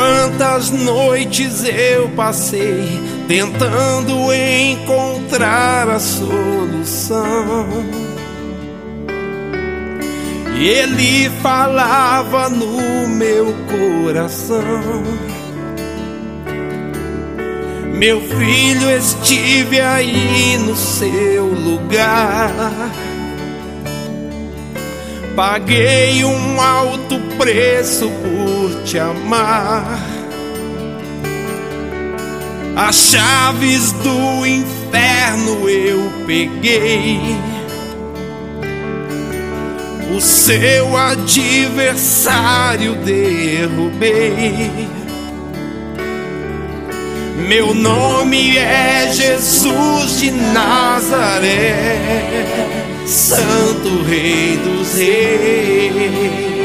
Quantas noites eu passei tentando encontrar a solução, e Ele falava no meu coração: meu filho, estive aí no seu lugar, paguei um alto preço por te amar. As chaves do inferno eu peguei, o seu adversário derrubei. Meu nome é Jesus de Nazaré, Santo Rei dos Reis.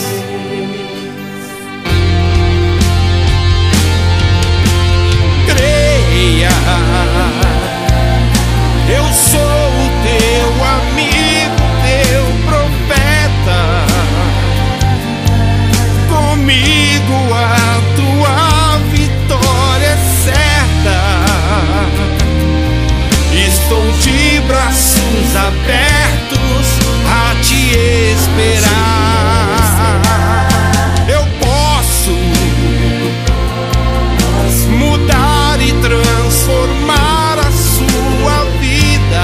Creia, eu sou o teu amigo, teu profeta. Comigo a tua vitória é certa. Estou de braços abertos a te esperar. Eu posso mudar e transformar a sua vida,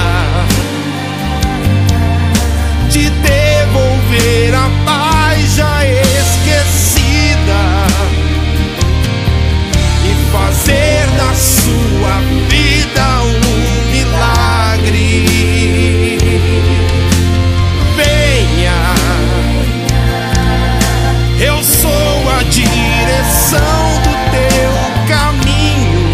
te devolver a paz já esquecida e fazer da sua vida um milagre. Venha, eu sou a direção do teu caminho.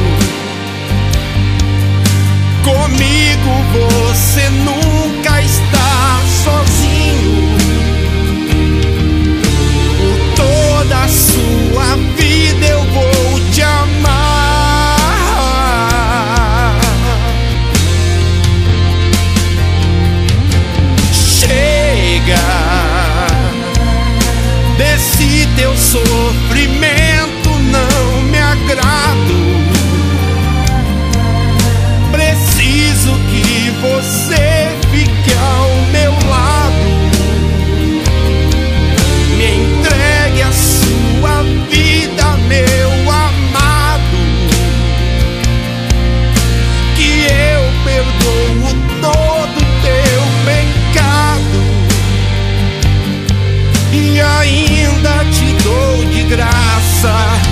Comigo você nunca está sozinho. Por toda a sua vida eu vou te amar. Chega desse teu sofrimento, não me agrado. Preciso que você fique ao meu lado. Me entregue a sua vida, meu amado, que eu perdoo todo teu pecado e ainda te dou de graça